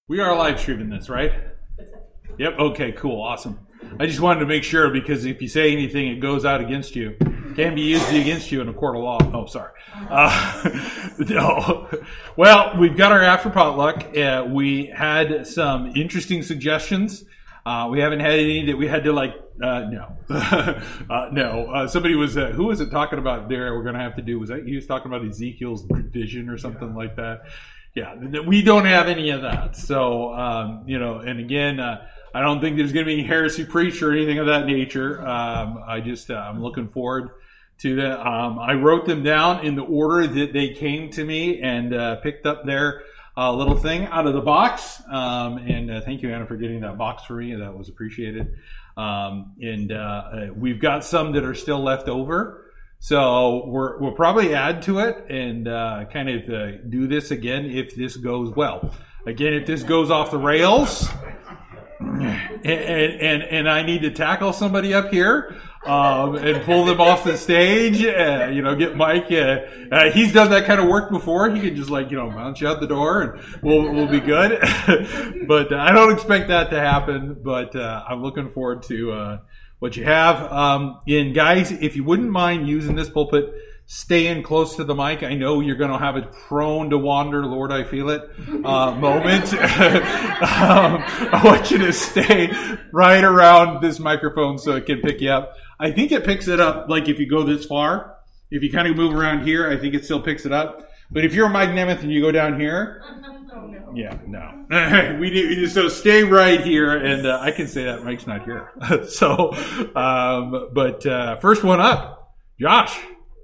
We are live streaming this, right? Yep. Okay, cool. Awesome. I just wanted to make sure, because if you say anything, it goes out against you. Can be used against you in a court of law. Oh, sorry. No. Well, we've got our after potluck. We had some interesting suggestions. We haven't had any that we had to no. No. Somebody was, who was it talking about there we're going to have to do? Was that, he was talking about Ezekiel's vision or something like that? Yeah, we don't have any of that. So, and again, I don't think there's going to be any heresy preached or anything of that nature. I'm looking forward to that. I wrote them down in the order that they came to me and picked up their little thing out of the box. Thank you, Anna, for getting that box for me. That was appreciated. We've got some that are still left over. So we'll probably add to it and kind of do this again if this goes well. Again, if this goes off the rails and I need to tackle somebody up here and pull them off the stage, get Mike. He's done that kind of work before. He can just bounce you out the door and we'll be good. But I don't expect that to happen. But I'm looking forward to what you have. And guys, if you wouldn't mind using this pulpit, staying close to the mic. I know you're going to have a prone to wander, Lord, I feel it, moment. I want you to stay right around this microphone so it can pick you up. I think it picks it up, like if you go this far. If you kind of move around here, I think it still picks it up. But if you're Mike Nemeth and you go down here, yeah, no. So stay right here, and I can say that Mike's not here. First one up, Josh.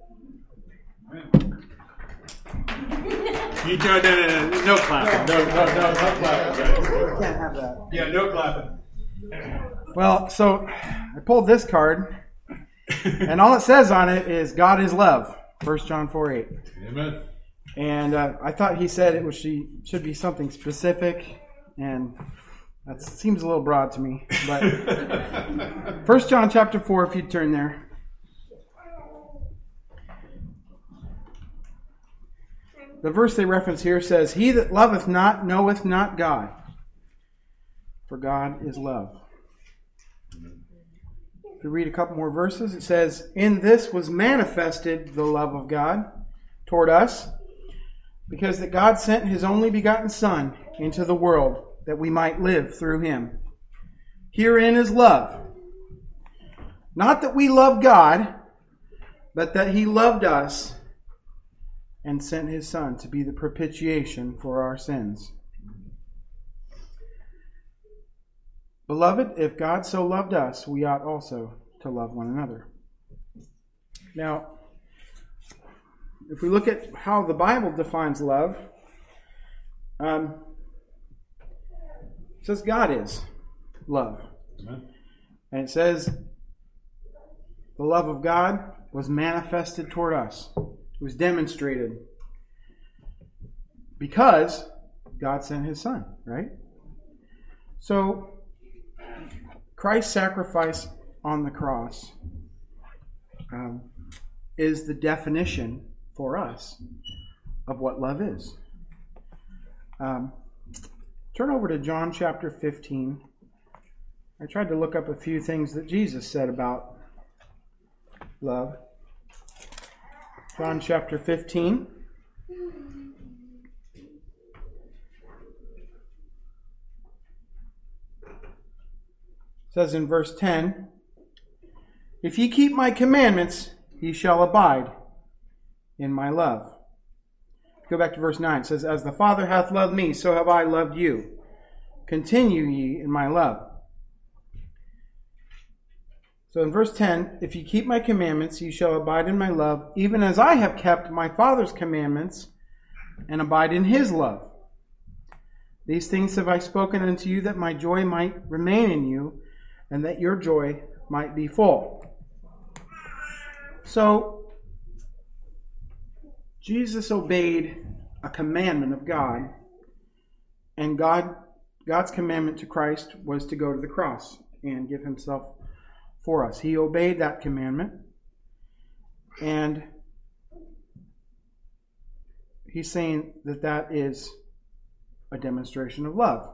No clapping. No clapping, guys. You can't have that. Yeah, no clapping. Well, so I pulled this card, and all it says on it is God is love. 1 John 4:8. Amen. And I thought he said should be something specific, and that seems a little broad to me. But 1 John chapter 4, if you turn there. The verse they reference here says, "He that loveth not knoweth not God, for God is love." If you read a couple more verses, it says, "In this was manifested the love of God toward us, because that God sent his only begotten Son into the world, that we might live through him. Herein is love. Not that we love God, but that he loved us and sent his Son to be the propitiation for our sins. Beloved, if God so loved us, we ought also to love one another." Now, if we look at how the Bible defines love, it says God is love. Amen. And it says the love of God was manifested toward us. It was demonstrated because God sent his Son, right? So, Christ's sacrifice on the cross is the definition for us of what love is. Turn over to John chapter 15. I tried to look up a few things that Jesus said about love. John chapter 15. It says in verse 10, "If ye keep my commandments, ye shall abide in my love." Go back to verse 9. It says, "As the Father hath loved me, so have I loved you. Continue ye in my love." So in verse 10, "If ye keep my commandments, ye shall abide in my love, even as I have kept my Father's commandments, and abide in his love. These things have I spoken unto you, that my joy might remain in you, and that your joy might be full." So, Jesus obeyed a commandment of God, and God's commandment to Christ was to go to the cross and give himself for us. He obeyed that commandment, and he's saying that is a demonstration of love.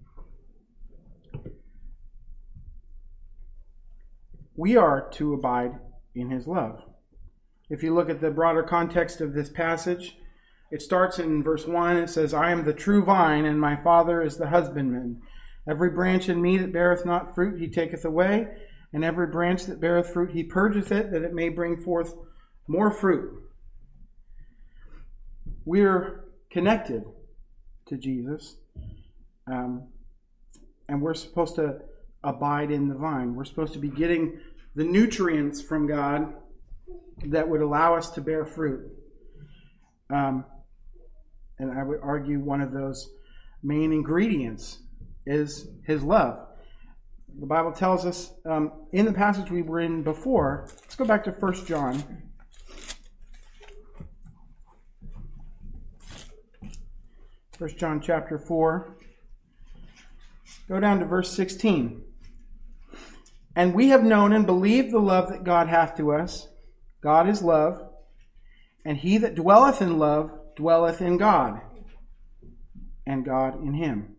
We are to abide in his love. If you look at the broader context of this passage, it starts in verse 1. It says, I am the true vine, and my Father is the husbandman. Every branch in me that beareth not fruit, he taketh away, and every branch that beareth fruit, he purgeth it, that it may bring forth more fruit. We're connected to Jesus, and we're supposed to abide in the vine. We're supposed to be getting the nutrients from God that would allow us to bear fruit. And I would argue one of those main ingredients is his love. The Bible tells us in the passage we were in before, let's go back to 1 John. 1 John chapter 4. Go down to verse 16. And we have known and believed the love that God hath to us. God is love, and he that dwelleth in love dwelleth in God, and God in him.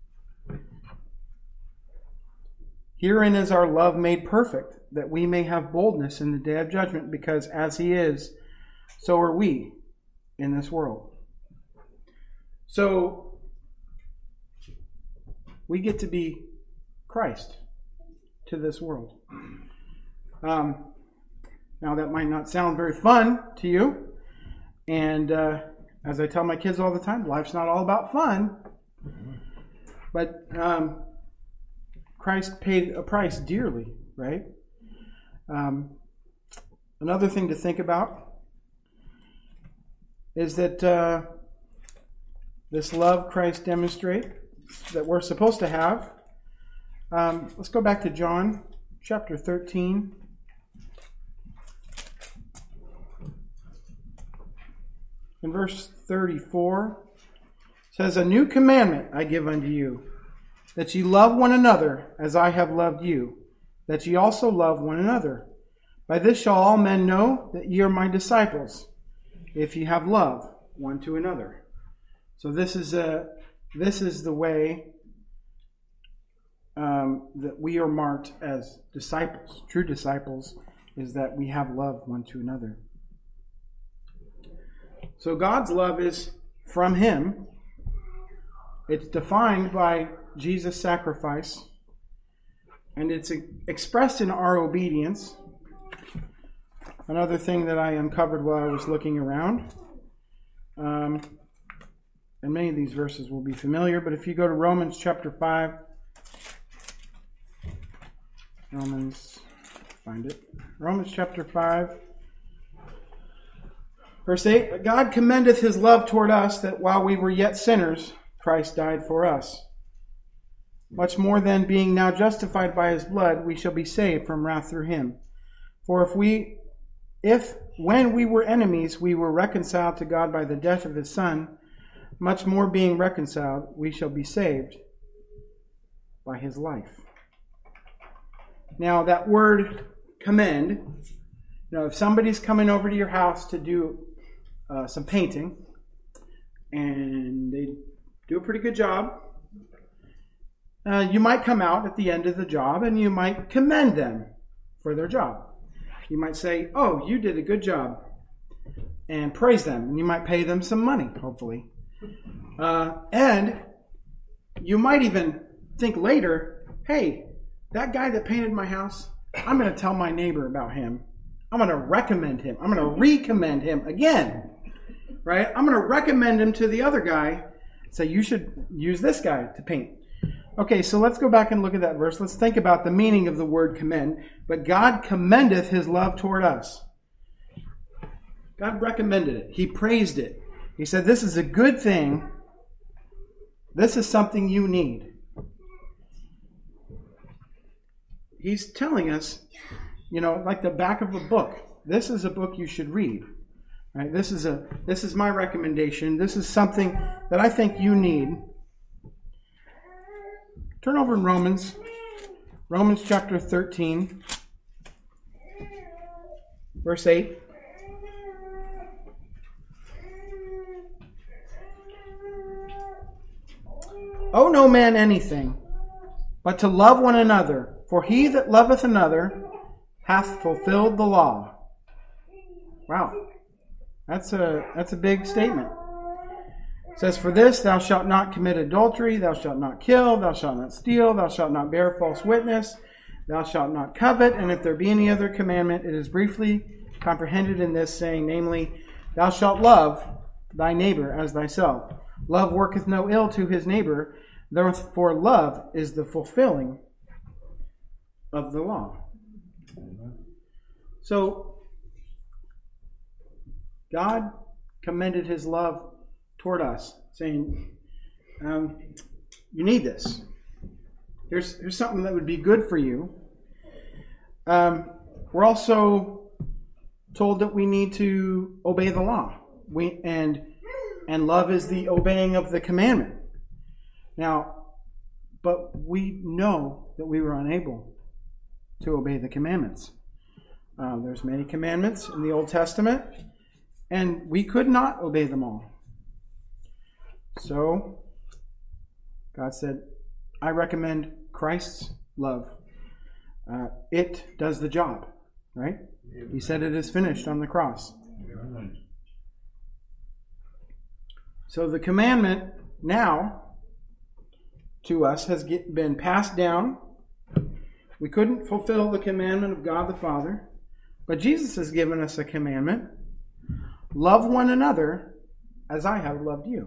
Herein is our love made perfect, that we may have boldness in the day of judgment, because as he is, so are we in this world. So, we get to be Christ to this world. Now, that might not sound very fun to you. And as I tell my kids all the time, life's not all about fun. But Christ paid a price dearly, right? Another thing to think about is that this love Christ demonstrates that we're supposed to have. Let's go back to John chapter 13. In verse 34, it says, A new commandment I give unto you, that ye love one another as I have loved you, that ye also love one another. By this shall all men know that ye are my disciples, if ye have love one to another. So this is the way that we are marked as disciples. True disciples is that we have love one to another. So God's love is from him. It's defined by Jesus' sacrifice, and it's expressed in our obedience. Another thing that I uncovered while I was looking around, and many of these verses will be familiar, but if you go to Romans chapter 5, Romans chapter 5, verse 8, But God commendeth his love toward us, that while we were yet sinners, Christ died for us. Much more then, being now justified by his blood, we shall be saved from wrath through him. For if when we were enemies, we were reconciled to God by the death of his Son, much more being reconciled, we shall be saved by his life. Now, that word commend, if somebody's coming over to your house to do some painting, and they do a pretty good job, you might come out at the end of the job and you might commend them for their job. You might say, oh, you did a good job, and praise them. And you might pay them some money, hopefully. And you might even think later, hey, that guy that painted my house, I'm going to tell my neighbor about him. I'm going to recommend him. I'm going to recommend him again. Right? I'm going to recommend him to the other guy. Say, you should use this guy to paint. Okay, so let's go back and look at that verse. Let's think about the meaning of the word commend. But God commendeth his love toward us. God recommended it. He praised it. He said, this is a good thing. This is something you need. He's telling us, like the back of a book. This is a book you should read. Right? This is my recommendation. This is something that I think you need. Turn over in Romans chapter 13, verse 8. owe no man anything, but to love one another. For he that loveth another hath fulfilled the law. Wow. That's a big statement. It says, for this thou shalt not commit adultery, thou shalt not kill, thou shalt not steal, thou shalt not bear false witness, thou shalt not covet, and if there be any other commandment, it is briefly comprehended in this, saying, namely, thou shalt love thy neighbor as thyself. Love worketh no ill to his neighbor, therefore love is the fulfilling of the law. So, God commended his love toward us, saying, you need this. Here's something that would be good for you. We're also told that we need to obey the law. And love is the obeying of the commandment. Now, but we know that we were unable to obey the commandments. There's many commandments in the Old Testament, and we could not obey them all. So, God said, I recommend Christ's love. It does the job, right? He said it is finished on the cross. So the commandment now to us has been passed down. We couldn't fulfill the commandment of God the Father, but Jesus has given us a commandment. Love one another as I have loved you.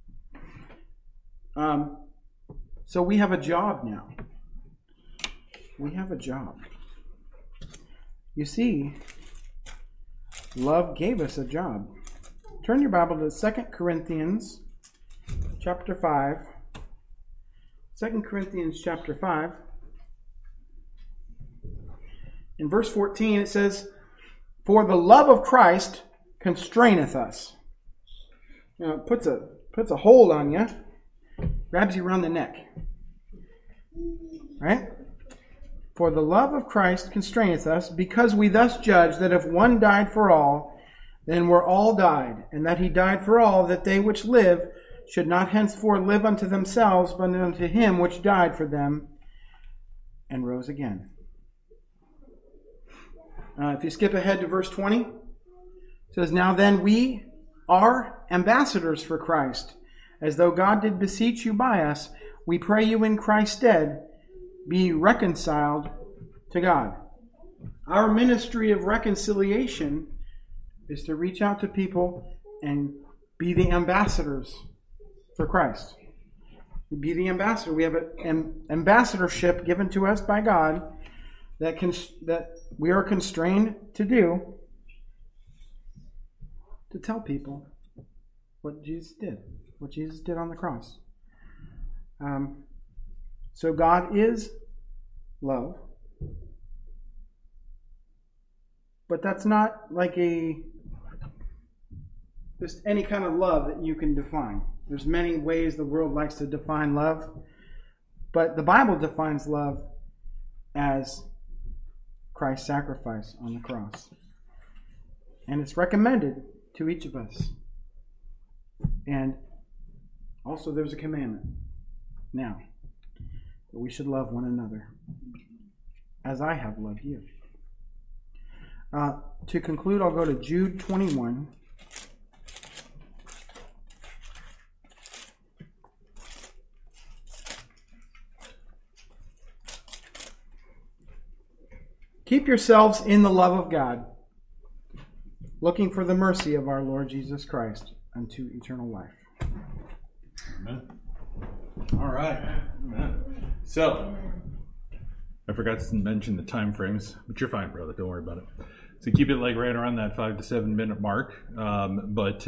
So we have a job now. We have a job. You see, love gave us a job. Turn your Bible to 2 Corinthians chapter 5. 2 Corinthians chapter 5. In verse 14 it says, for the love of Christ constraineth us. Now it puts a hold on you, grabs you around the neck. Right? For the love of Christ constraineth us, because we thus judge that if one died for all, then were all died, and that he died for all, that they which live should not henceforth live unto themselves, but unto him which died for them and rose again. If you skip ahead to verse 20, it says, now then we are ambassadors for Christ, as though God did beseech you by us. We pray you in Christ's stead, be reconciled to God. Our ministry of reconciliation is to reach out to people and be the ambassadors for Christ. Be the ambassador. We have an ambassadorship given to us by God that we are constrained to do, to tell people what Jesus did on the cross. So God is love. But that's not like just any kind of love that you can define. There's many ways the world likes to define love. But the Bible defines love as Christ's sacrifice on the cross. And it's recommended to each of us. And also there's a commandment now that we should love one another as I have loved you. To conclude, I'll go to Jude 21. Keep yourselves in the love of God, looking for the mercy of our Lord Jesus Christ unto eternal life. Amen. All right. Amen. So, I forgot to mention the time frames, but you're fine, brother. Don't worry about it. So keep it like right around that 5 to 7 minute mark. Last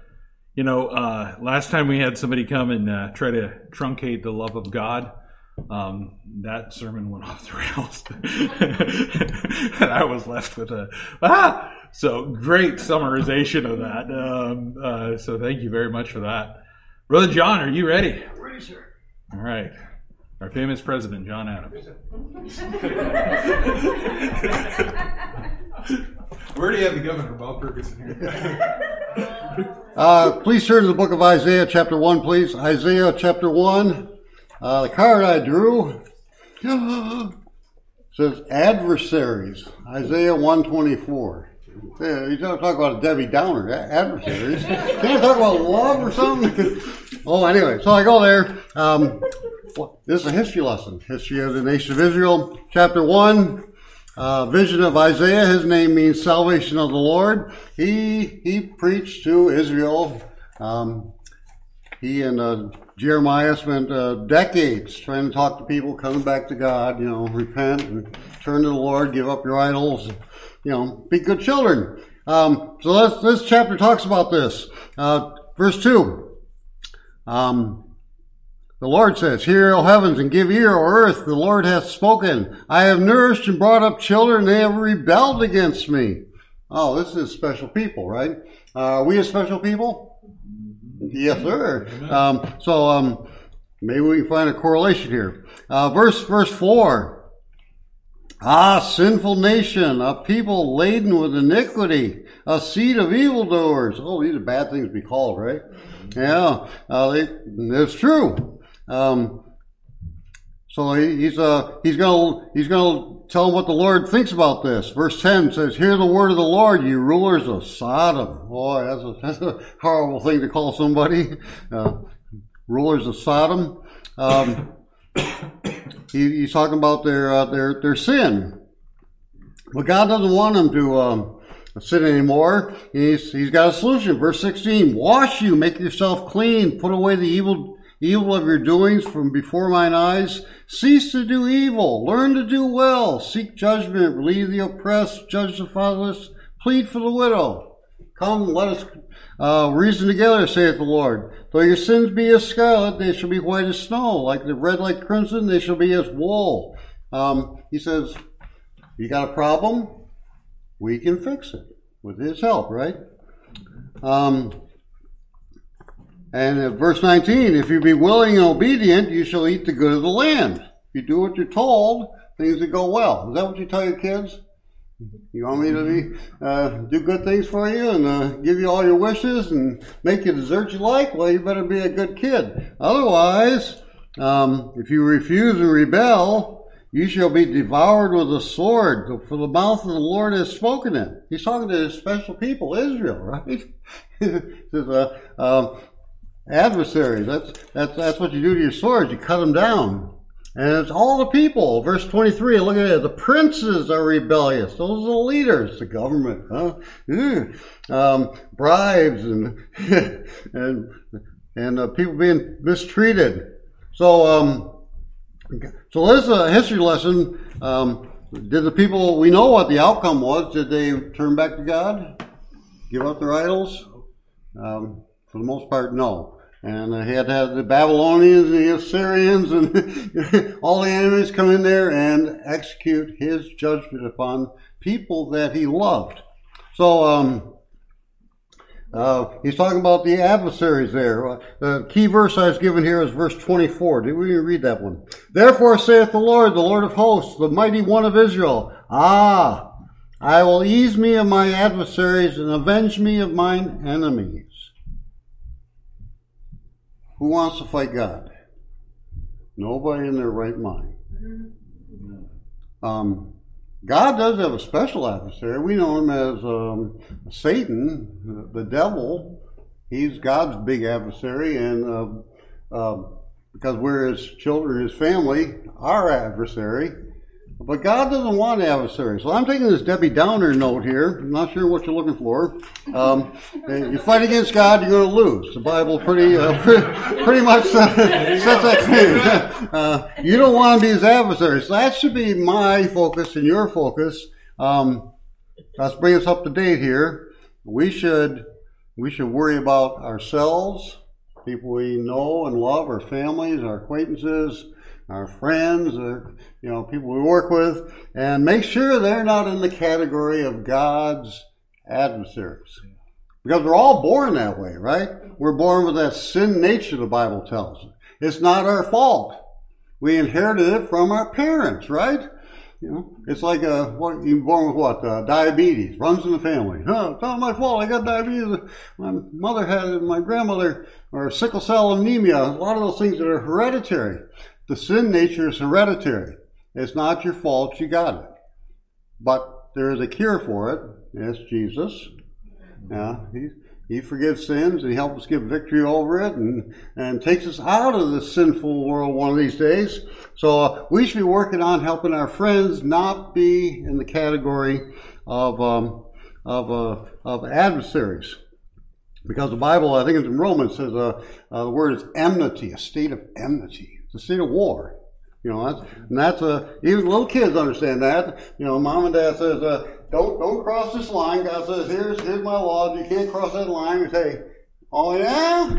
time we had somebody come and try to truncate the love of God. That sermon went off the rails. And I was left with so great summarization of that. So thank you very much for that. Brother John, are you ready? Ready, sir. All right. Our famous president, John Adams. Where do you have the governor, Bob Ferguson, here? Please turn to the book of Isaiah, chapter 1, please. Isaiah, chapter 1. The card I drew says adversaries, Isaiah 124. Yeah, you talk about a Debbie Downer, adversaries. Can you talk about love or something? Oh, anyway, so I go there. This is a history lesson. History of the nation of Israel, chapter 1. Vision of Isaiah. His name means salvation of the Lord. He preached to Israel. He and Jeremiah spent decades trying to talk to people coming back to God, repent and turn to the Lord, give up your idols, be good children. So this chapter talks about this. Verse 2. The Lord says, "Hear, O heavens, and give ear, O earth, the Lord hath spoken. I have nourished and brought up children, they have rebelled against me." Oh, this is special people, right? Are we a special people? Yes, sir. Maybe we can find a correlation here. Verse 4. Sinful nation, a people laden with iniquity, a seed of evildoers. Oh, these are bad things to be called, right? Yeah, it's true. So he's gonna tell them what the Lord thinks about this. Verse 10 says, "Hear the word of the Lord, you rulers of Sodom." Boy, that's a horrible thing to call somebody. Rulers of Sodom. He's talking about their sin. But God doesn't want them to sin anymore. He's got a solution. Verse 16, "Wash you, make yourself clean, put away the evil of your doings from before mine eyes. Cease to do evil, learn to do well, seek judgment, relieve the oppressed, judge the fatherless, plead for the widow. Come, let us reason together, saith the Lord. Though your sins be as scarlet, they shall be white as snow. Like the red like crimson, they shall be as wool." He says, you got a problem? We can fix it with his help, right? And in verse 19, "If you be willing and obedient, you shall eat the good of the land." If you do what you're told, things will go well. Is that what you tell your kids? You want me to do good things for you and give you all your wishes and make you dessert you like? Well, you better be a good kid. Otherwise, if you refuse and rebel, you shall be devoured with a sword, for the mouth of the Lord has spoken it. He's talking to his special people, Israel, right? He says, adversaries. That's what you do to your swords. You cut them down. And it's all the people. Verse 23, look at it. "The princes are rebellious." Those are the leaders, the government. Bribes and people being mistreated. So this is a history lesson. Did the people, we know what the outcome was. Did they turn back to God? Give up their idols? For the most part, no. And he had to have the Babylonians and the Assyrians and all the enemies come in there and execute his judgment upon people that he loved. So he's talking about the adversaries there. The key verse I was given here is verse 24. Did we read that one? "Therefore saith the Lord of hosts, the mighty one of Israel, I will ease me of my adversaries and avenge me of mine enemies." Who wants to fight God? Nobody in their right mind. God does have a special adversary. We know him as Satan, the devil. He's God's big adversary, and because we're his children, his family, our adversary. But God doesn't want adversaries. So I'm taking this Debbie Downer note here. I'm not sure what you're looking for. You fight against God, you're going to lose. The Bible pretty much says that thing. You don't want to be his adversaries. So that should be my focus and your focus. Let's bring us up to date here. We should worry about ourselves, people we know and love, our families, our acquaintances, our friends, people we work with, and make sure they're not in the category of God's adversaries. Because we're all born that way, right? We're born with that sin nature, the Bible tells us. It's not our fault. We inherited it from our parents, right? You know, it's like what you're born with what? Diabetes runs in the family. Oh, it's not my fault. I got diabetes. My mother had it. My grandmother, or sickle cell anemia. A lot of those things that are hereditary. The sin nature is hereditary. It's not your fault. You got it. But there is a cure for it. It's Jesus. He forgives sins, and he helps us get victory over it, and takes us out of this sinful world one of these days. So we should be working on helping our friends not be in the category of adversaries, because the Bible, I think it's in Romans, says the word is enmity, a state of enmity. It's a state of war. You know, that's even little kids understand that. You know, mom and dad says, don't cross this line. God says, here's my law. You can't cross that line. We say, oh yeah?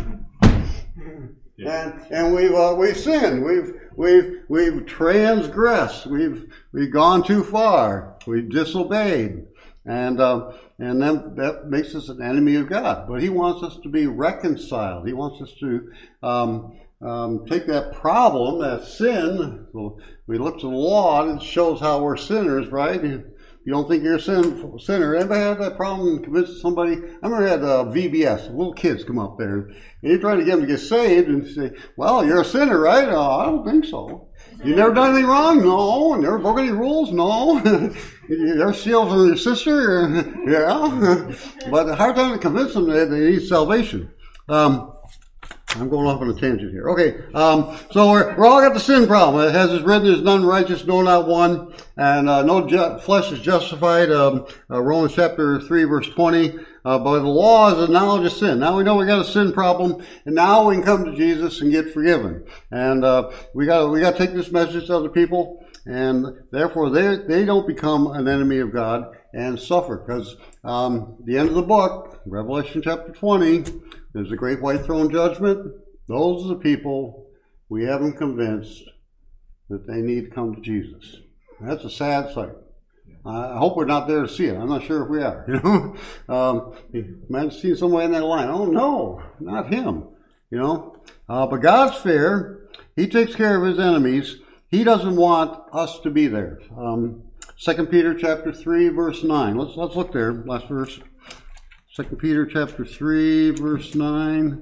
And we've sinned. We've transgressed. We've gone too far. We've disobeyed. And then that makes us an enemy of God. But he wants us to be reconciled. He wants us to take that problem, that sin. So we look to the law, and it shows how we're sinners, right? You don't think you're a sinner. Anybody had that problem convincing somebody? I remember I had VBS, little kids come up there, and you're trying to get them to get saved, and say, well, you're a sinner, right? Oh, I don't think so. You never done anything wrong? No. Never broke any rules? No. You ever steal from your sister? Yeah. But a hard time to convince them that they need salvation. I'm going off on a tangent here. Okay, so we're all got the sin problem. It has written, there's none righteous, no, not one, and no flesh is justified. Romans chapter 3, verse 20. But the law is a knowledge of sin. Now we know we got a sin problem, and now we can come to Jesus and get forgiven. And we got to take this message to other people, and therefore they don't become an enemy of God and suffer. Because the end of the book, Revelation chapter 20. There's a great white throne judgment. Those are the people we haven't convinced that they need to come to Jesus. That's a sad sight. I hope we're not there to see it. I'm not sure if we are. You know, imagine seeing somebody in that line. Oh no, not him. You know, but God's fair. He takes care of his enemies. He doesn't want us to be there. 2 Peter chapter 3, verse 9. Let's look there. Last verse. 2 Peter chapter 3, verse 9.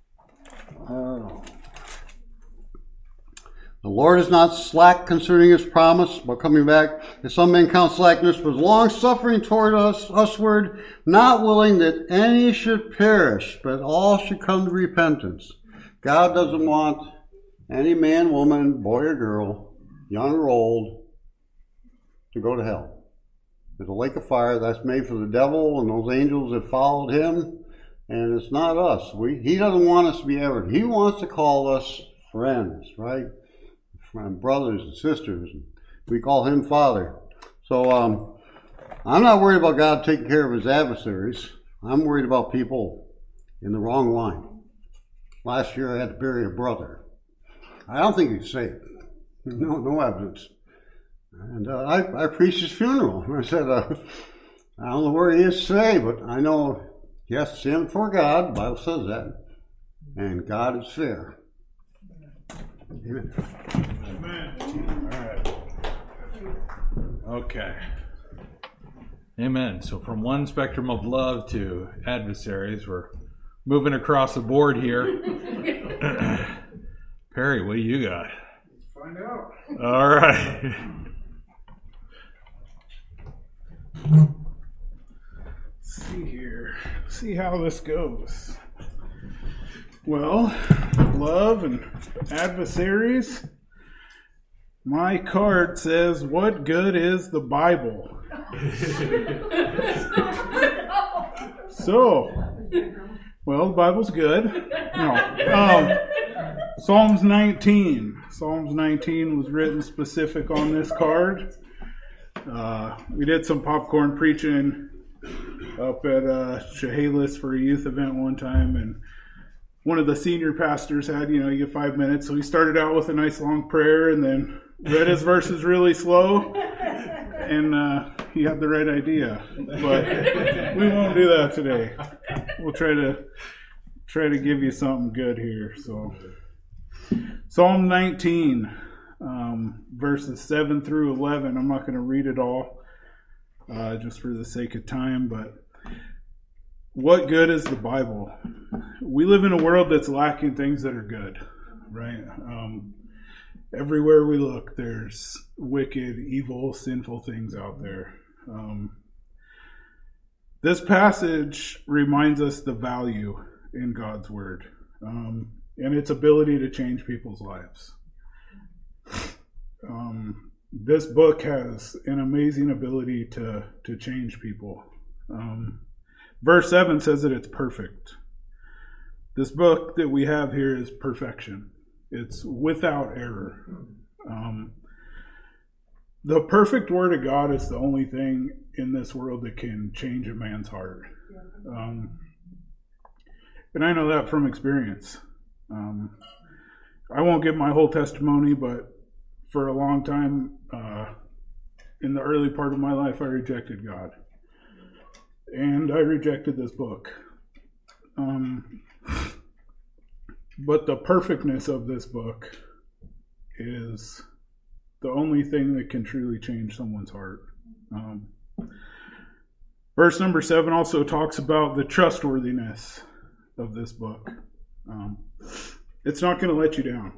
The Lord is not slack concerning his promise, but coming back, as some men count slackness, but long suffering toward usward, not willing that any should perish, but all should come to repentance. God doesn't want any man, woman, boy or girl, young or old, to go to hell. There's a lake of fire that's made for the devil and those angels that followed him, and it's not us. He doesn't want us to be ever. He wants to call us friends, right? Brothers and sisters. We call him Father. So I'm not worried about God taking care of his adversaries. I'm worried about people in the wrong line. Last year I had to bury a brother. I don't think he's saved. No evidence. And I preached his funeral. I said, I don't know where he is today, but I know he has to stand before God. The Bible says that. And God is fair. Amen. Amen. All right. Okay. Amen. So from one spectrum of love to adversaries, we're moving across the board here. Perry, what do you got? Let's find out. All right. Let's see here. See how this goes. Well, love and adversaries. My card says, "What good is the Bible?" So, well, the Bible's good. No. Psalms 19. Psalms 19 was written specific on this card. We did some popcorn preaching up at Chehalis for a youth event one time, and one of the senior pastors had, you get 5 minutes, so he started out with a nice long prayer and then read his verses really slow, and he had the right idea. But we won't do that today. We'll try to give you something good here. So, Psalm 19. verses 7 through 11. I'm not going to read it all just for the sake of time, but what good is the Bible? We live in a world that's lacking things that are good, right? Everywhere we look, there's wicked, evil, sinful things out there. This passage reminds us the value in God's word and its ability to change people's lives. This book has an amazing ability to change people. Verse 7 says that it's perfect. This book that we have here is perfection. It's without error. The perfect word of God is the only thing in this world that can change a man's heart. And I know that from experience. I won't give my whole testimony, but for a long time, in the early part of my life, I rejected God. And I rejected this book. But the perfectness of this book is the only thing that can truly change someone's heart. Verse number 7 also talks about the trustworthiness of this book. It's not going to let you down.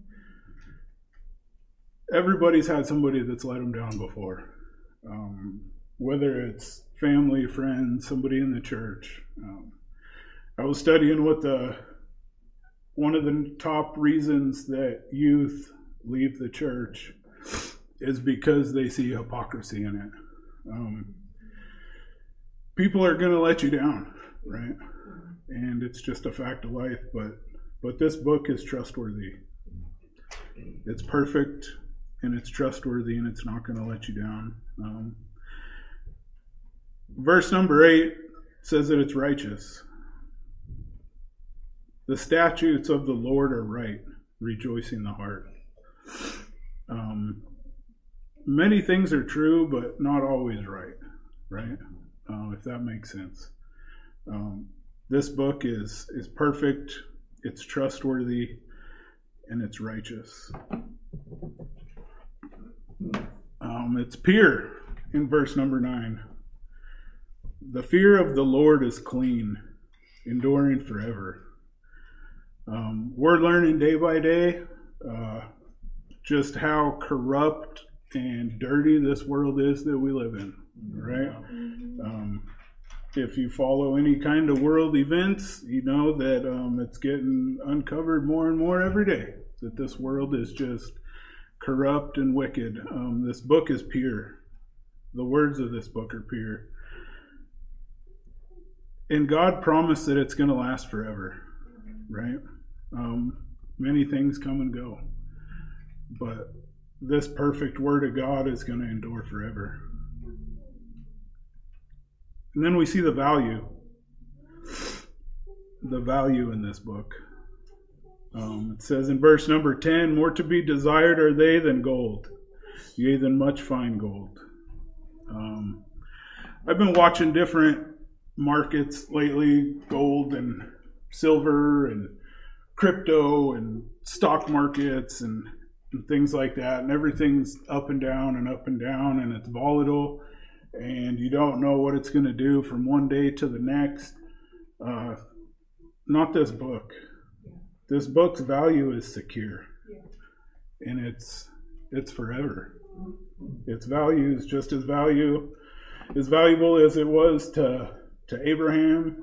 Everybody's had somebody that's let them down before. Whether it's family, friends, somebody in the church. I was studying what one of the top reasons that youth leave the church is because they see hypocrisy in it. People are going to let you down, right? And it's just a fact of life, but this book is trustworthy. It's perfect, and it's trustworthy, and it's not going to let you down. Verse number 8 says that it's righteous. The statutes of the Lord are right, rejoicing the heart. Many things are true, but not always right? If that makes sense. This book is perfect, it's trustworthy, and it's righteous. It's pure in verse number 9. The fear of the Lord is clean, enduring forever. We're learning day by day just how corrupt and dirty this world is that we live in, right? If you follow any kind of world events, you know that it's getting uncovered more and more every day, that this world is just corrupt and wicked. This book is pure. The words of this book are pure. And God promised that it's going to last forever, right? Many things come and go. But this perfect word of God is going to endure forever. And then we see the value in this book. It says in verse number 10, more to be desired are they than gold, yea, than much fine gold. I've been watching different markets lately, gold and silver and crypto and stock markets and things like that. And everything's up and down and it's volatile. And you don't know what it's going to do from one day to the next. Not this book. This book's value is secure. And it's forever. Its value is just as valuable as it was to Abraham.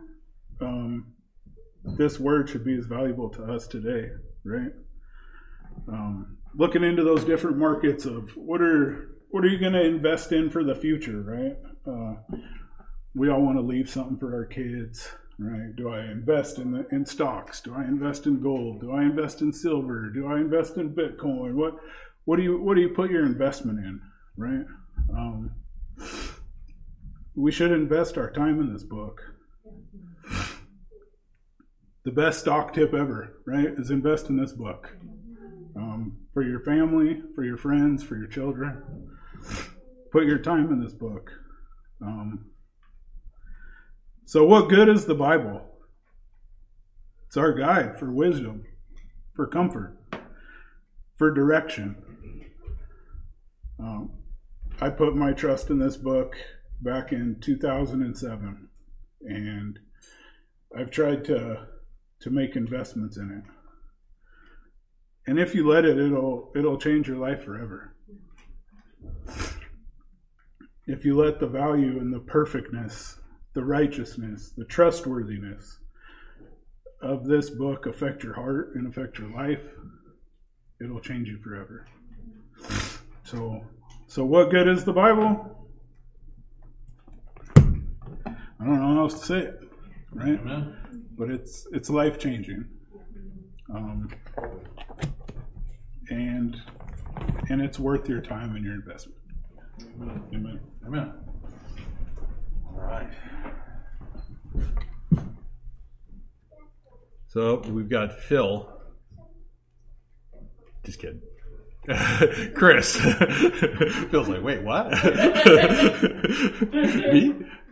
This word should be as valuable to us today, right? Looking into those different markets of what are you going to invest in for the future, right? We all want to leave something for our kids, right? Do I invest in stocks? Do I invest in gold? Do I invest in silver? Do I invest in Bitcoin? What do you put your investment in, right? We should invest our time in this book. The best stock tip ever, right, is invest in this book. For your family, for your friends, for your children. Put your time in this book. So what good is the Bible? It's our guide for wisdom, for comfort, for direction. I put my trust in this book back in 2007, and I've tried to make investments in it. And if you let it, it'll change your life forever. If you let the value and the perfectness, the righteousness, the trustworthiness of this book affect your heart and affect your life, it'll change you forever. So what good is the Bible? I don't know how else to say it, right? Amen. But it's life changing, and it's worth your time and your investment. Amen. Amen. All right. So we've got Phil. Just kidding. Chris. Phil's like, wait, what? Me?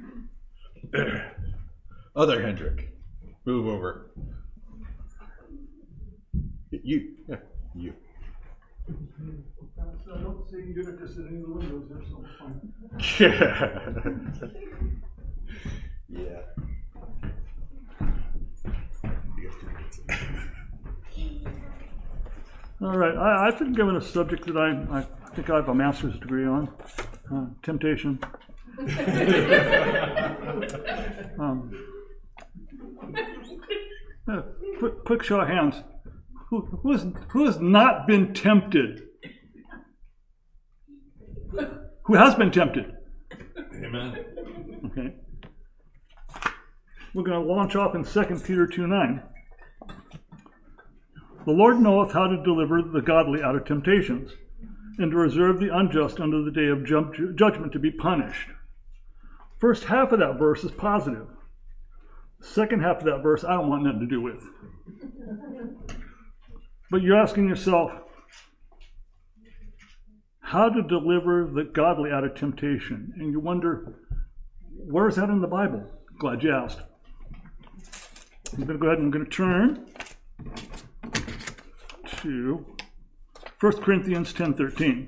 Other Hendrick. Move over. You. Yeah, you. I don't see you good at this in any of the windows. They're so fun. Yeah. All right, I've been given a subject that I think I have a master's degree on, temptation. Quick show of hands. Who has not been tempted? Who has been tempted? Amen. Okay. We're going to launch off in 2 Peter 2:9. The Lord knoweth how to deliver the godly out of temptations, and to reserve the unjust unto the day of judgment to be punished. First half of that verse is positive. Second half of that verse, I don't want nothing to do with. But you're asking yourself, how to deliver the godly out of temptation? And you wonder, where is that in the Bible? Glad you asked. I'm going to go ahead and I'm going to turn to 1 Corinthians 10:13.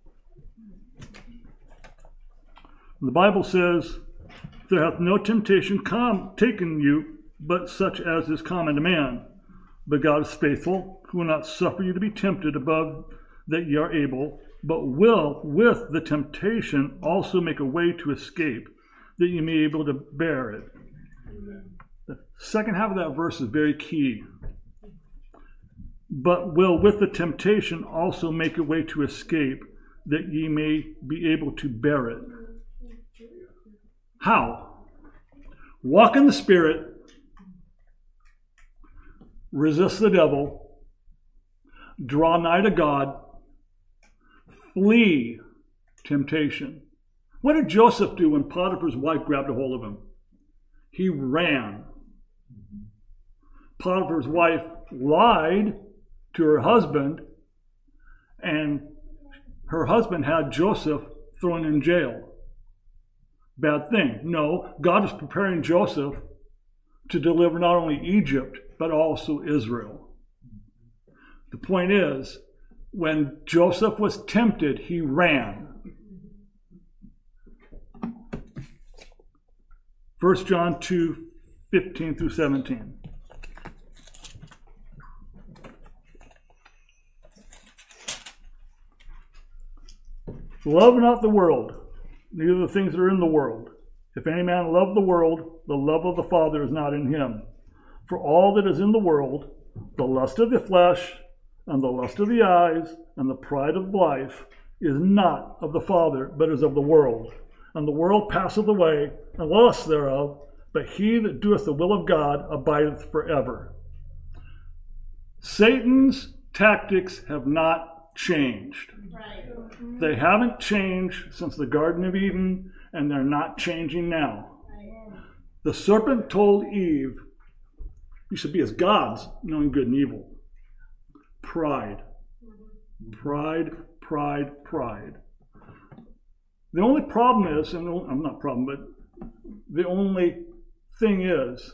The Bible says, there hath no temptation taken you, but such as is common to man. But God is faithful, who will not suffer you to be tempted above that ye are able, but will with the temptation also make a way to escape, that ye may be able to bear it. The second half of that verse is very key. But will with the temptation also make a way to escape, that ye may be able to bear it. How? Walk in the Spirit, resist the devil, draw nigh to God, flee temptation. What did Joseph do when Potiphar's wife grabbed a hold of him? He ran. Potiphar's wife lied to her husband, and her husband had Joseph thrown in jail. Bad thing. No, God is preparing Joseph to deliver not only Egypt, but also Israel. The point is, when Joseph was tempted, he ran. 1 John 2:15 through 17. Love not the world, neither the things that are in the world. If any man love the world, the love of the Father is not in him. For all that is in the world, the lust of the flesh, and the lust of the eyes, and the pride of life, is not of the Father, but is of the world. And the world passeth away, and the lust thereof, but he that doeth the will of God abideth forever. Satan's tactics have not changed. Right. They haven't changed since the Garden of Eden, and they're not changing now. The serpent told Eve, you should be as gods, knowing good and evil. Pride. Pride, pride, pride. The only problem is, and I'm not problem, but the only thing is,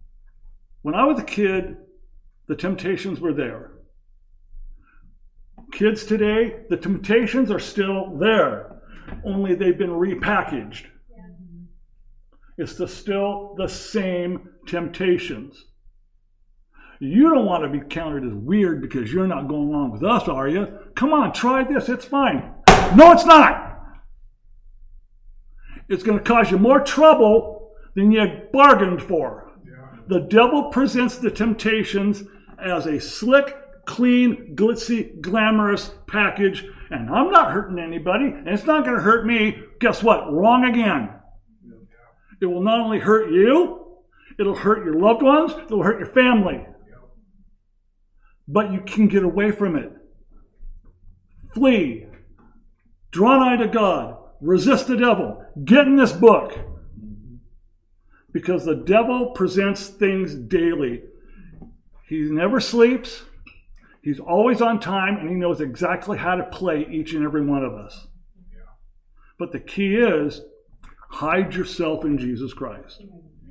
when I was a kid, the temptations were there. Kids today, the temptations are still there, only they've been repackaged. It's still the same temptations. You don't want to be counted as weird because you're not going along with us, are you? Come on, try this, it's fine. No, it's not. It's going to cause you more trouble than you bargained for. The devil presents the temptations as a slick, clean, glitzy, glamorous package, and I'm not hurting anybody, and it's not going to hurt me. Guess what? Wrong again. It will not only hurt you, it'll hurt your loved ones, it'll hurt your family. But you can get away from it. Flee. Draw nigh to God. Resist the devil. Get in this book. Because the devil presents things daily. He never sleeps. He's always on time, and he knows exactly how to play each and every one of us. But the key is, hide yourself in Jesus Christ.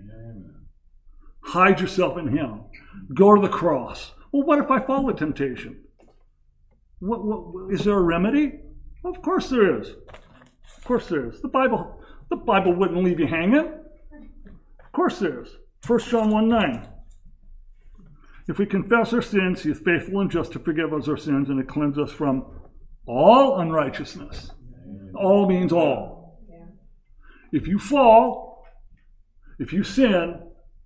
Hide yourself in Him. Go to the cross. Well, what if I fall to temptation? What, is there a remedy? Well, of course there is. Of course there is. The Bible wouldn't leave you hanging. Of course there is. 1 John 1:9. If we confess our sins, He is faithful and just to forgive us our sins and to cleanse us from all unrighteousness. All means all. If you fall, if you sin,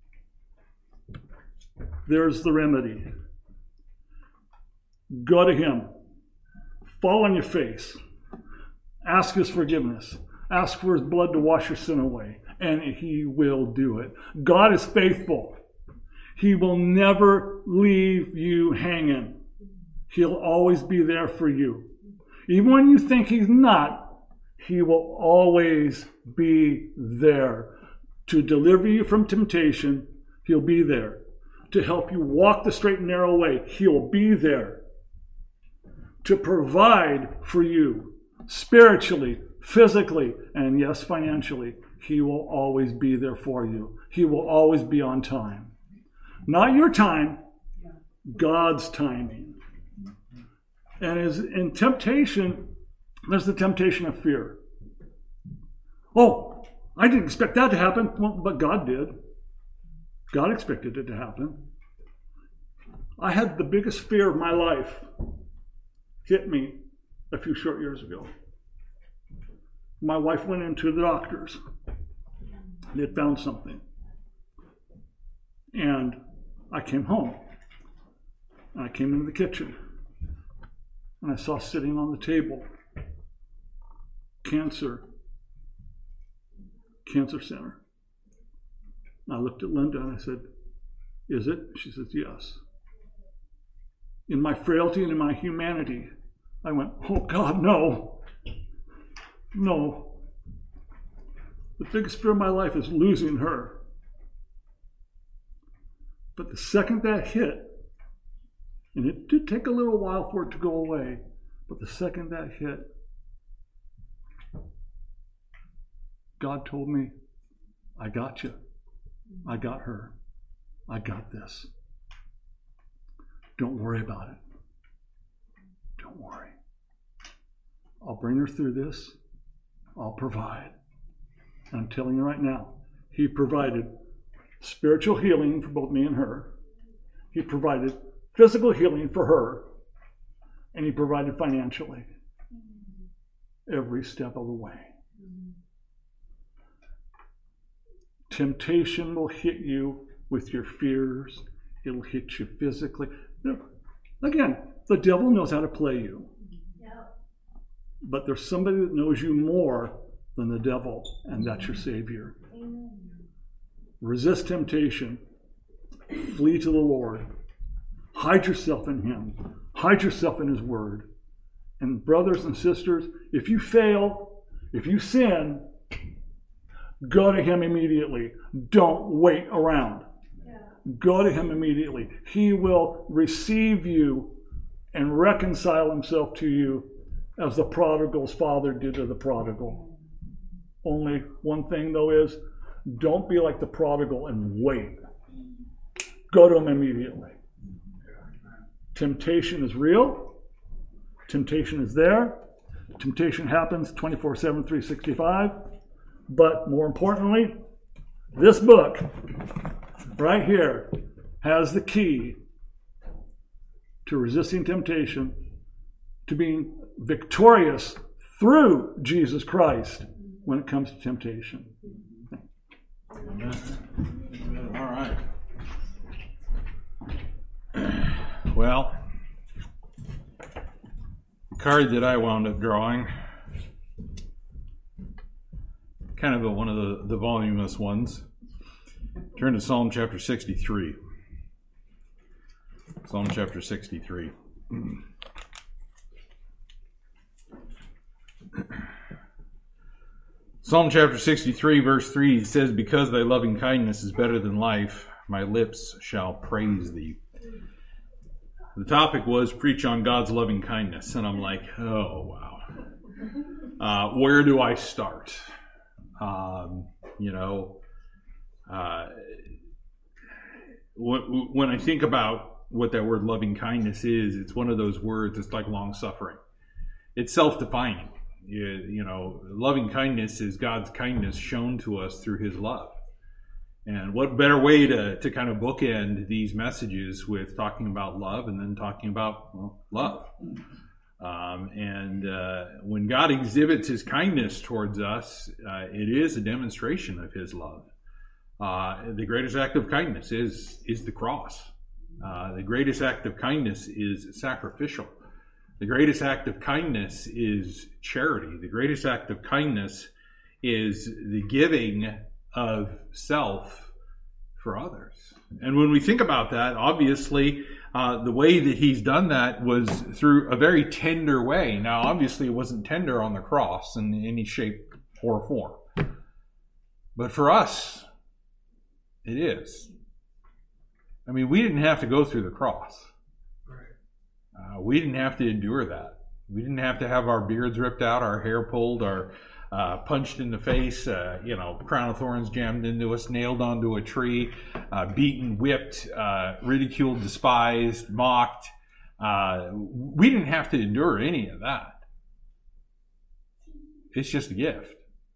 there's the remedy. Go to Him. Fall on your face. Ask His forgiveness. Ask for His blood to wash your sin away. And He will do it. God is faithful. He will never leave you hanging. He'll always be there for you. Even when you think He's not, He will always be there to deliver you from temptation. He'll be there to help you walk the straight and narrow way. He'll be there to provide for you spiritually, physically, and yes, financially. He will always be there for you. He will always be on time. Not your time, God's timing. And in temptation, there's the temptation of fear. Oh, I didn't expect that to happen. Well, but God did. God expected it to happen. I had the biggest fear of my life hit me a few short years ago. My wife went into the doctors. They had found something. And I came home. And I came into the kitchen. And I saw sitting on the table, cancer center. And I looked at Linda and I said, "Is it?" She says, "Yes." In my frailty and in my humanity, I went, "Oh God, no. No. The biggest fear of my life is losing her." But the second that hit, and it did take a little while for it to go away, but the second that hit, God told me, "I got you. I got her. I got this. Don't worry about it. Don't worry. I'll bring her through this. I'll provide." And I'm telling you right now, He provided spiritual healing for both me and her. He provided physical healing for her. And He provided financially. Every step of the way. Temptation will hit you with your fears. It'll hit you physically. Again, the devil knows how to play you. But there's somebody that knows you more than the devil, and that's your Savior. Resist temptation. Flee to the Lord. Hide yourself in Him. Hide yourself in His Word. And brothers and sisters, if you fail, if you sin, go to Him immediately. Don't wait around. Go to Him immediately. He will receive you and reconcile Himself to you as the prodigal's father did to the prodigal. Only one thing, though, is don't be like the prodigal and wait. Go to Him immediately. Temptation is real. Temptation is there. Temptation happens 24/7, 365. But more importantly, this book right here has the key to resisting temptation, to being victorious through Jesus Christ when it comes to temptation. All right. Well, the card that I wound up drawing, kind of one of the voluminous ones. Turn to Psalm chapter 63. Psalm chapter 63. Psalm chapter 63, verse 3 says, "Because thy loving kindness is better than life, my lips shall praise thee." The topic was preach on God's loving kindness. And I'm like, oh, wow. Where do I start? When I think about what that word loving kindness is, it's one of those words, it's like long suffering. It's self-defining. Loving kindness is God's kindness shown to us through his love. And what better way to kind of bookend these messages with talking about love and then talking about love. When God exhibits his kindness towards us, it is a demonstration of his love. The greatest act of kindness is the cross. The greatest act of kindness is sacrificial. The greatest act of kindness is charity. The greatest act of kindness is the giving of self for others. And when we think about that, obviously, the way that he's done that was through a very tender way. Now, obviously, it wasn't tender on the cross in any shape or form. But for us, it is. I mean, we didn't have to go through the cross. We didn't have to endure that. We didn't have to have our beards ripped out, our hair pulled, our punched in the face, crown of thorns jammed into us, nailed onto a tree, beaten, whipped, ridiculed, despised, mocked. We didn't have to endure any of that. It's just a gift.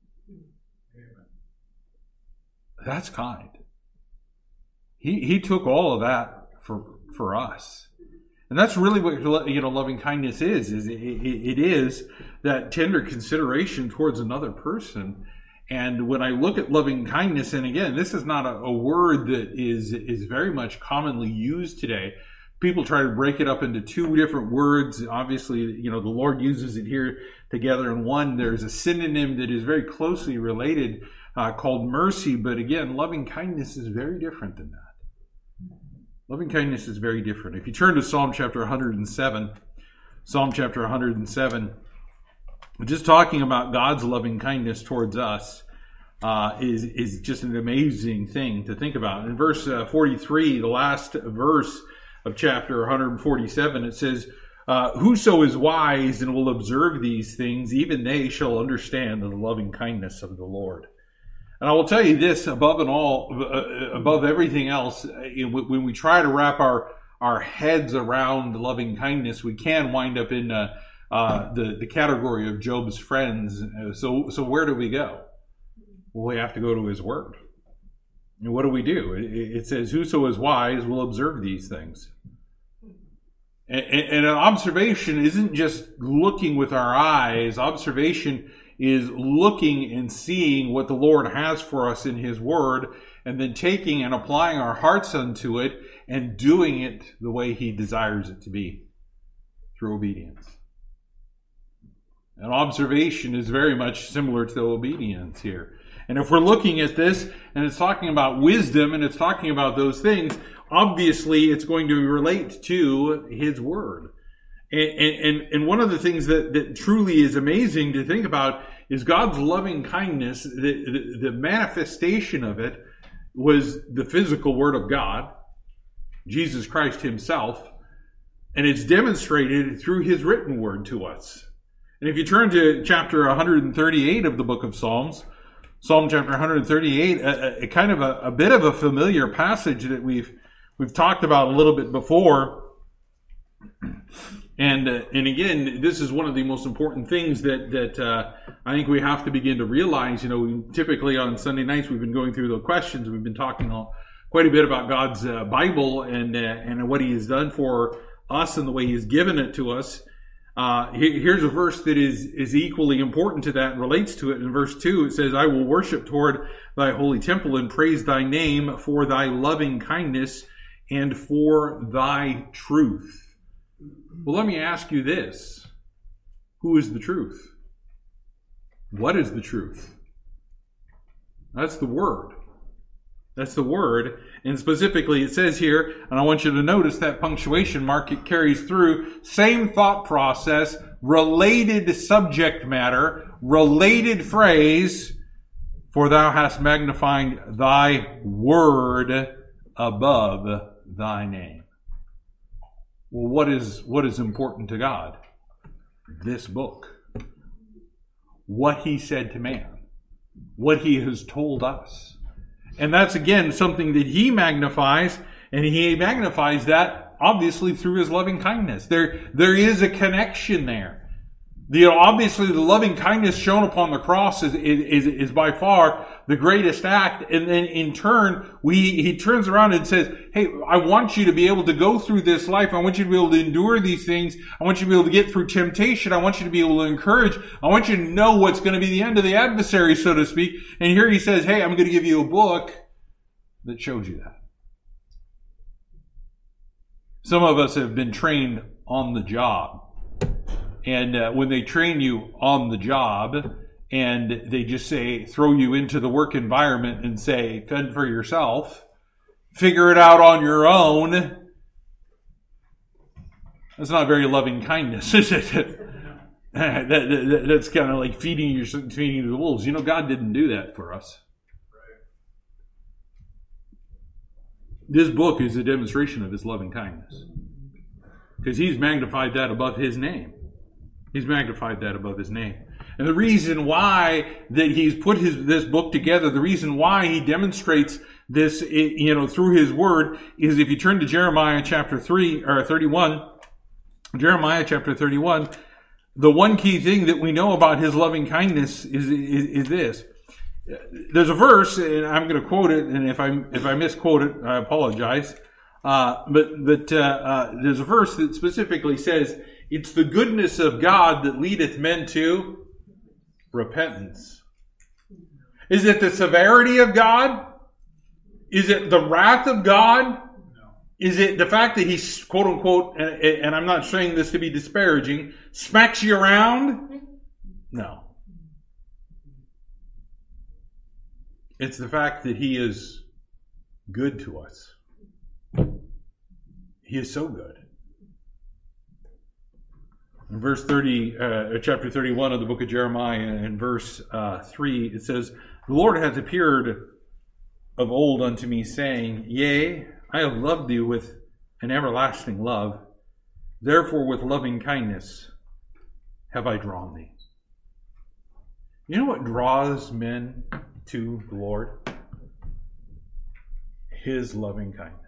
That's kind. He took all of that for us. And that's really what loving kindness is it is that tender consideration towards another person. And when I look at loving kindness, and again, this is not a word that is very much commonly used today. People try to break it up into two different words. Obviously, the Lord uses it here together in one. There's a synonym that is very closely related called mercy. But again, loving kindness is very different than that. Loving kindness is very different. If you turn to Psalm chapter 107, just talking about God's loving kindness towards us is just an amazing thing to think about. In verse 43, the last verse of chapter 147, it says, "Whoso is wise and will observe these things, even they shall understand the loving kindness of the Lord." And I will tell you this, above everything else, when we try to wrap our heads around loving kindness, we can wind up in the category of Job's friends. So where do we go? Well, we have to go to his word. And what do? It says, "Whoso is wise will observe these things." And an observation isn't just looking with our eyes. Observation is looking and seeing what the Lord has for us in his word, and then taking and applying our hearts unto it and doing it the way he desires it to be, through obedience. And observation is very much similar to obedience here. And if we're looking at this and it's talking about wisdom and it's talking about those things, obviously it's going to relate to his word. And one of the things that truly is amazing to think about is God's loving kindness. The manifestation of it was the physical word of God, Jesus Christ himself, and it's demonstrated through his written word to us. And if you turn to chapter 138 of the book of Psalms, Psalm chapter 138, a kind of a bit of a familiar passage that we've talked about a little bit before. And again, this is one of the most important things that I think we have to begin to realize. You know, typically on Sunday nights we've been going through the questions. We've been talking quite a bit about God's Bible and what He has done for us and the way He has given it to us. Here's a verse that is equally important to that and relates to it. In verse 2, it says, "I will worship toward thy holy temple and praise thy name for thy loving kindness and for thy truth." Well, let me ask you this. Who is the truth? What is the truth? That's the Word. That's the Word. And specifically, it says here, and I want you to notice that punctuation mark, it carries through, same thought process, related subject matter, related phrase, for thou hast magnified thy word above thy name. Well, what is important to God? This book. What He said to man. What He has told us. And that's, again, something that He magnifies, and He magnifies that, obviously, through His loving kindness. There is a connection there. Obviously, the loving kindness shown upon the cross is by far the greatest act. And then in turn, He turns around and says, hey, I want you to be able to go through this life. I want you to be able to endure these things. I want you to be able to get through temptation. I want you to be able to encourage. I want you to know what's going to be the end of the adversary, so to speak. And here He says, hey, I'm going to give you a book that shows you that. Some of us have been trained on the job. And when they train you on the job and they just say, throw you into the work environment and say, fend for yourself, figure it out on your own, that's not very loving kindness, is it? That's kind of like feeding you to the wolves. You know, God didn't do that for us. This book is a demonstration of His loving kindness. Because He's magnified that above His name. He's magnified that above His name. And the reason why that He's put this book together, the reason why He demonstrates this, through His Word, is if you turn to Jeremiah chapter 31, Jeremiah chapter 31, the one key thing that we know about His loving kindness is this. There's a verse, and I'm going to quote it, and if I misquote it, I apologize. But there's a verse that specifically says, it's the goodness of God that leadeth men to repentance. Is it the severity of God? Is it the wrath of God? Is it the fact that He, quote unquote, and I'm not saying this to be disparaging, smacks you around? No. It's the fact that He is good to us. He is so good. In verse 30, chapter 31 of the book of Jeremiah, in verse 3, it says, the Lord hath appeared of old unto me, saying, Yea, I have loved thee with an everlasting love. Therefore with loving kindness have I drawn thee. You know what draws men to the Lord? His loving kindness.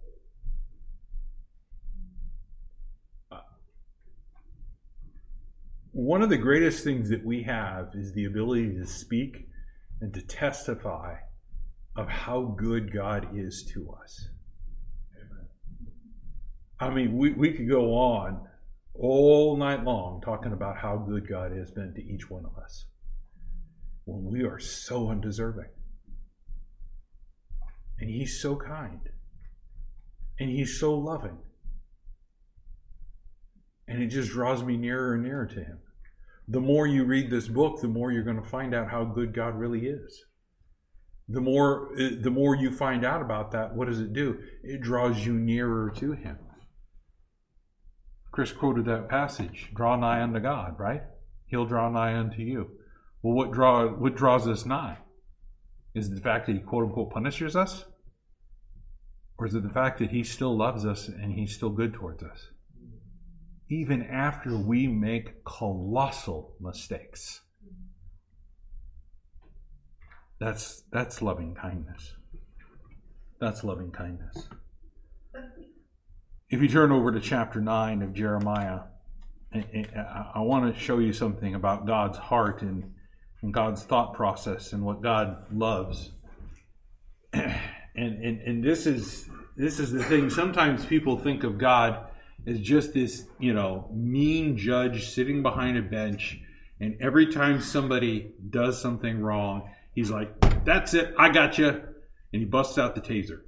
One of the greatest things that we have is the ability to speak and to testify of how good God is to us. Amen. I mean, we could go on all night long talking about how good God has been to each one of us when we are so undeserving. And He's so kind. And He's so loving. And it just draws me nearer and nearer to Him. The more you read this book, the more you're going to find out how good God really is. The more you find out about that, what does it do? It draws you nearer to Him. Chris quoted that passage, draw nigh unto God, right? He'll draw nigh unto you. Well, what draws us nigh? Is it the fact that He, quote unquote, punishes us? Or is it the fact that He still loves us and He's still good towards us? Even after we make colossal mistakes. That's loving kindness. That's loving kindness. If you turn over to chapter 9 of Jeremiah, I want to show you something about God's heart and God's thought process and what God loves. And this is the thing. Sometimes people think of God as just this, mean judge sitting behind a bench, and every time somebody does something wrong, he's like, "That's it, I got you," and he busts out the taser.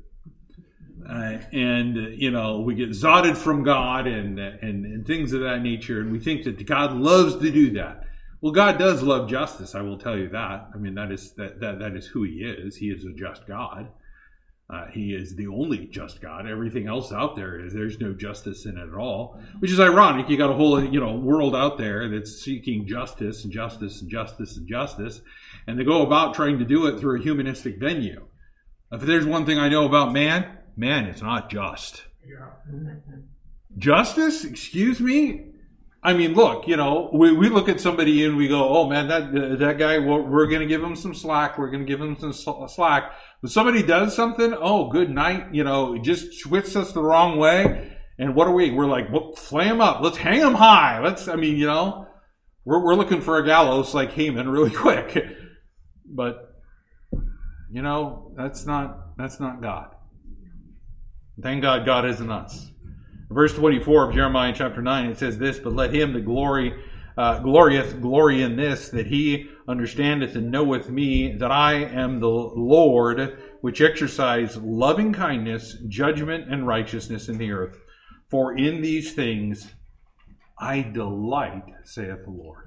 We get zotted from God and things of that nature, and we think that God loves to do that. Well, God does love justice. I will tell you that. I mean, that is who He is. He is a just God. He is the only just God. Everything else out there's no justice in it at all, which is ironic. You got a whole world out there that's seeking justice and justice and justice and justice, and they go about trying to do it through a humanistic venue. If there's one thing I know about man is not just. Justice? Excuse me? I mean, look, we look at somebody and we go, "Oh man, that guy, we're going to give him some slack. We're going to give him some slack." But somebody does something, "Oh, good night," just twists us the wrong way. And what are we? We're like, "Well, flay him up. Let's hang him high. We're looking for a gallows like Haman really quick." But, that's not God. Thank God God isn't us. Verse 24 of Jeremiah chapter 9, it says this, "But let him that glorieth glory in this, that he understandeth and knoweth me, that I am the Lord, which exercise loving kindness, judgment, and righteousness in the earth. For in these things I delight, saith the Lord."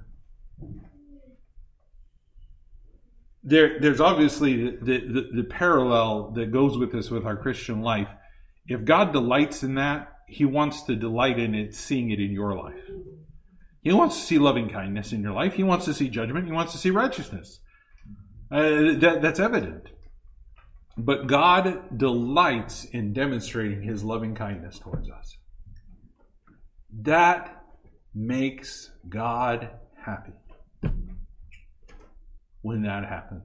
There's obviously the parallel that goes with this with our Christian life. If God delights in that, He wants to delight in it, seeing it in your life. He wants to see loving kindness in your life. He wants to see judgment. He wants to see righteousness. That's evident. But God delights in demonstrating His loving kindness towards us. That makes God happy when that happens.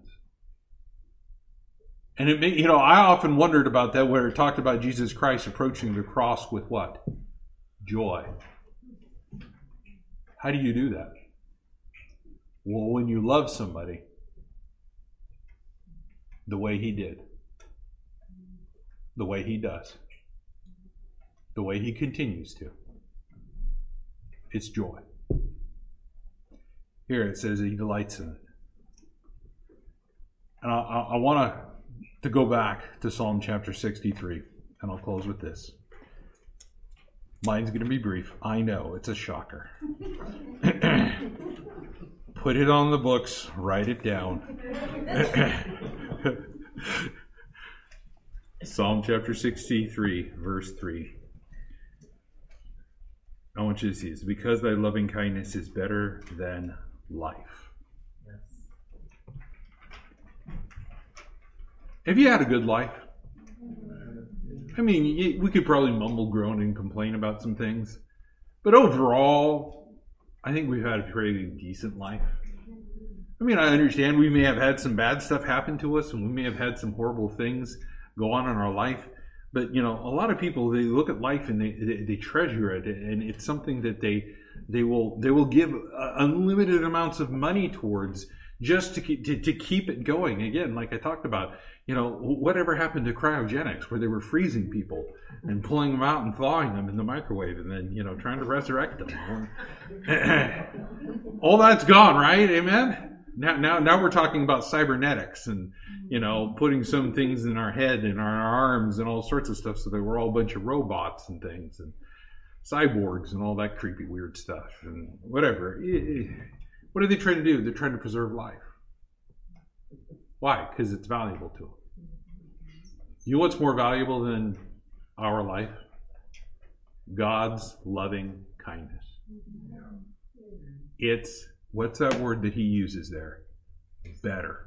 And I often wondered about that, where it talked about Jesus Christ approaching the cross with what? Joy. How do you do that? Well, when you love somebody the way He did, the way He does, the way He continues to, it's joy. Here it says He delights in it. And I want to go back to Psalm chapter 63, and I'll close with this. Mine's going to be brief. I know, it's a shocker. Put it on the books, write it down. Psalm chapter 63, verse 3. I want you to see this. "Because thy loving kindness is better than life." Have you had a good life? I mean, we could probably mumble, groan, and complain about some things. But overall, I think we've had a pretty decent life. I mean, I understand we may have had some bad stuff happen to us, and we may have had some horrible things go on in our life. But, a lot of people, they look at life and they treasure it. And it's something that they will give unlimited amounts of money towards, just to keep it going. Again, like I talked about, whatever happened to cryogenics, where they were freezing people and pulling them out and thawing them in the microwave and then, trying to resurrect them. All that's gone, right? Amen? Now we're talking about cybernetics and, putting some things in our head and our arms and all sorts of stuff, so that we're all a bunch of robots and things and cyborgs and all that creepy, weird stuff and whatever. What are they trying to do? They're trying to preserve life. Why? Because it's valuable to them. You know what's more valuable than our life? God's loving kindness. It's, what's that word that He uses there? Better.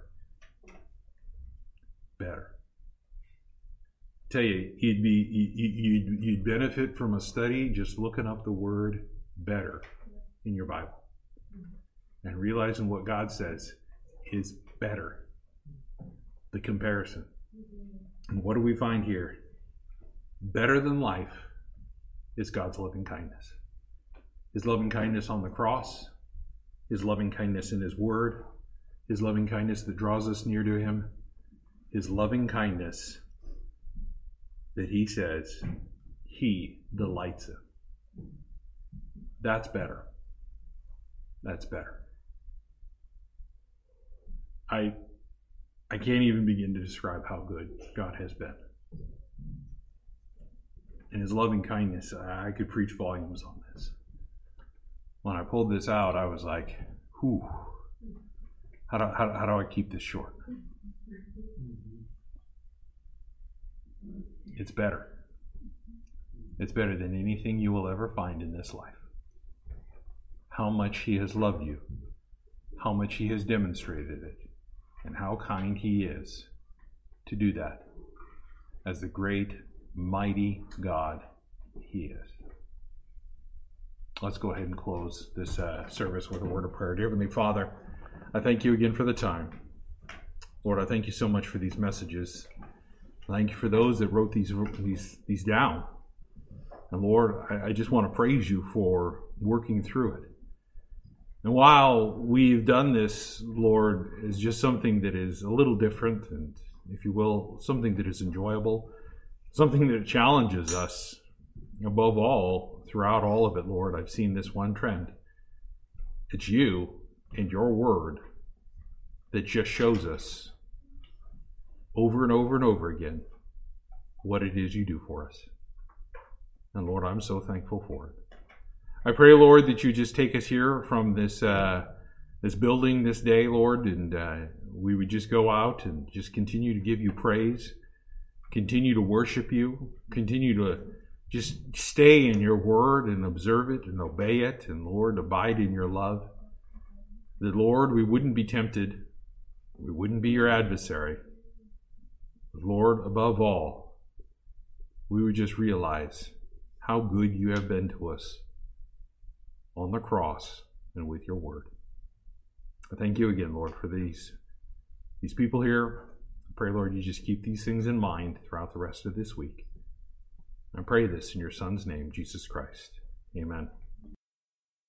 Better. Tell you, you'd benefit from a study just looking up the word better in your Bible and realizing what God says is better. The comparison. And what do we find here? Better than life is God's loving kindness. His loving kindness on the cross, His loving kindness in His Word, His loving kindness that draws us near to Him, His loving kindness that He says He delights in. That's better. That's better. I can't even begin to describe how good God has been. And His loving kindness, I could preach volumes on this. When I pulled this out, I was like, whew, how do I keep this short? It's better. It's better than anything you will ever find in this life. How much He has loved you, how much He has demonstrated it, and how kind He is to do that as the great, mighty God He is. Let's go ahead and close this service with a word of prayer. Dear Heavenly Father, I thank You again for the time. Lord, I thank You so much for these messages. Thank You for those that wrote these down. And Lord, I just want to praise You for working through it. And while we've done this, Lord, is just something that is a little different and, if you will, something that is enjoyable, something that challenges us above all, throughout all of it, Lord, I've seen this one trend. It's You and Your Word that just shows us over and over and over again what it is You do for us. And Lord, I'm so thankful for it. I pray, Lord, that You just take us here from this building this day, Lord, and we would just go out and just continue to give You praise, continue to worship You, continue to just stay in Your Word and observe it and obey it, and Lord, abide in Your love. That, Lord, we wouldn't be tempted, we wouldn't be Your adversary. But Lord, above all, we would just realize how good You have been to us on the cross and with Your Word. I thank You again, Lord, for these people here. I pray, Lord, You just keep these things in mind throughout the rest of this week. I pray this in Your Son's name, Jesus Christ. Amen.